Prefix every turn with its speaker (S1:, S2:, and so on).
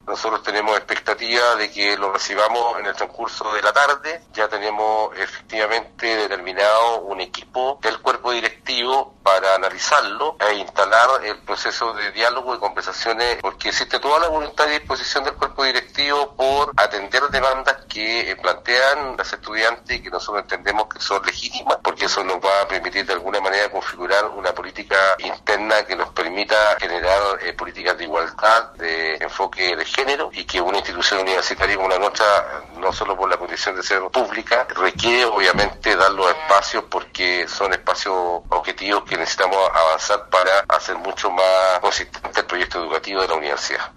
S1: Nosotros tenemos expectativa de que lo recibamos en el transcurso de la tarde. Ya tenemos efectivamente determinado un equipo del cuerpo directivo para analizarlo e instalar el proceso de diálogo y conversaciones, porque existe toda la voluntad y disposición del cuerpo directivo por atender demandas que plantean las estudiantes y que nosotros entendemos que son legítimas, porque eso nos va a permitir de alguna manera configurar una política interna que nos permita generar políticas de igualdad, de enfoque de género, y que una institución universitaria como la nuestra, no solo por la condición de ser pública, requiere obviamente dar los espacios, porque son espacios objetivos que necesitamos avanzar para hacer mucho más consistente el proyecto educativo de la universidad.